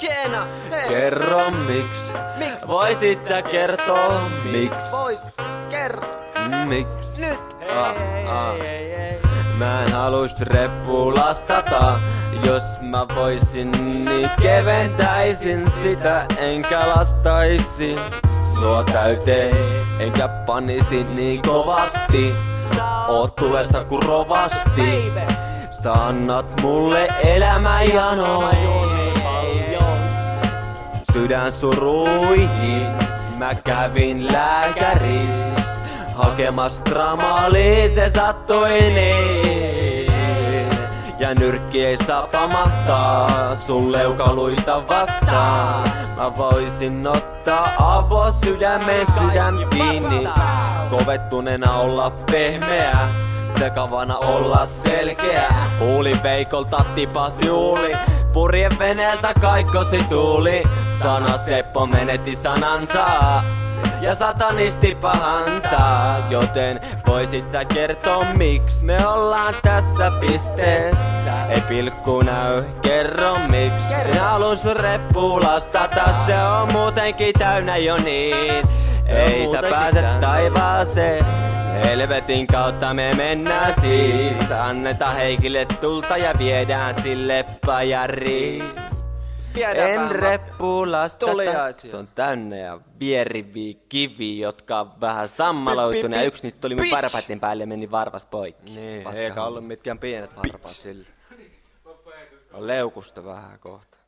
Tjena! Hei! Kerro miksi. Miksi? Voisit sä kertoa miksi? Vois, kerro! Miksi? Nyt! Mä en halus reppulastata. Jos mä voisin, niin keventäisin sitä, enkä lastaisi sua täyteen, enkä panisi niin kovasti. Oot tulessa ku rovasti. Sä annat mulle elämänjanoin. Sydän suruihin, mä kävin lääkäriin hakemas Dramaaliin, se sattui niin. Ja nyrkki ei saa pamahtaa sun leukaluita vastaan. Mä voisin ottaa avosydämen sydän kiinni, kovettuneena olla pehmeä, sekavana olla selkeä. Huuliveikolta tipahti uuli, purjen veneeltä kaikkosi tuuli. Sana Seppo menetti sanansa ja satanisti pahansa. Joten voisit sä kertoa miksi me ollaan tässä pisteessä? Ei pilkku näy, kerro miksi. En halua sun reppulastata, se on muutenkin täynnä jo niin. Ei sä pääse taivaaseen, helvetin kautta me mennään siis. Annetaan Heikille tulta ja viedään sille pajariin. En reppulastata, se on täynnä ja vieriviä kiviä, jotka on vähän sammaloituneet. Ja yksi niistä tuli mun varpaiden päälle ja meni varvas poikki. Niin, eikä ollut mitkään pienet varpaat sille. On leukusta vähän kohta.